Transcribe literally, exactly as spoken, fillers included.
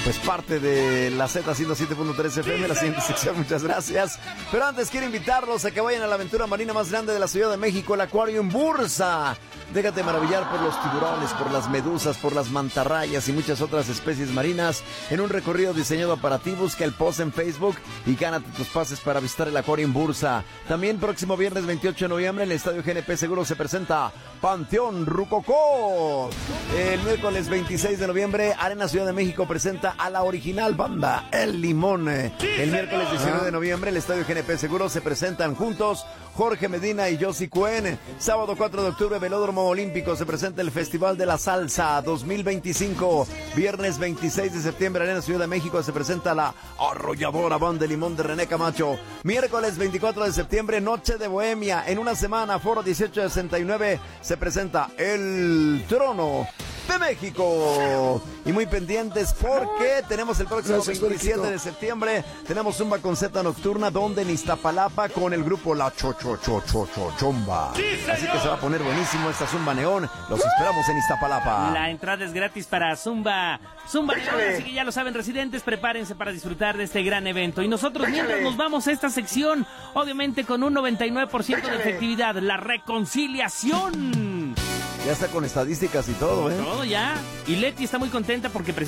pues parte de la Z ciento siete punto tres F M, la siguiente sección, muchas gracias. Pero antes quiero invitarlos a que vayan a la aventura marina más grande de la Ciudad de México, el Aquarium Bursa. Déjate maravillar por los tiburones, por las medusas, por las mantarrayas y muchas otras especies marinas en un recorrido diseñado para ti. Busca el post en Facebook y gánate tus pases para visitar el Aquarium Bursa. También próximo viernes veintiocho de noviembre en el Estadio G N P Seguros se presenta Panteón Rucocó. El miércoles veintiséis de noviembre Arena Ciudad de México presenta a la original banda El Limón. El miércoles diecinueve de noviembre el Estadio G N P Seguros se presentan juntos Jorge Medina y Josie Cuen. Sábado cuatro de octubre Velódromo Olímpico se presenta el Festival de la Salsa dos mil veinticinco. Viernes veintiséis de septiembre Arena Ciudad de México se presenta la arrolladora banda de Limón de René Camacho. Miércoles veinticuatro de septiembre Noche de Bohemia. En una semana Foro dieciocho sesenta y nueve se presenta El Trono de México. Y muy pendientes porque tenemos el próximo veintisiete de septiembre tenemos Zumba con Z Nocturna, donde en Iztapalapa con el grupo La Cho Cho Cho Cho Cho Chomba. Así que se va a poner buenísimo esta Zumba Neón. Los esperamos en Iztapalapa. La entrada es gratis para Zumba Zumba Neón, así que ya lo saben, residentes, prepárense para disfrutar de este gran evento. Y nosotros mientras nos vamos a esta sección, obviamente con un noventa y nueve por ciento de efectividad, la reconciliación. Ya está con estadísticas y todo, ¿eh? Todo ya. Y Leti está muy contenta porque precisamente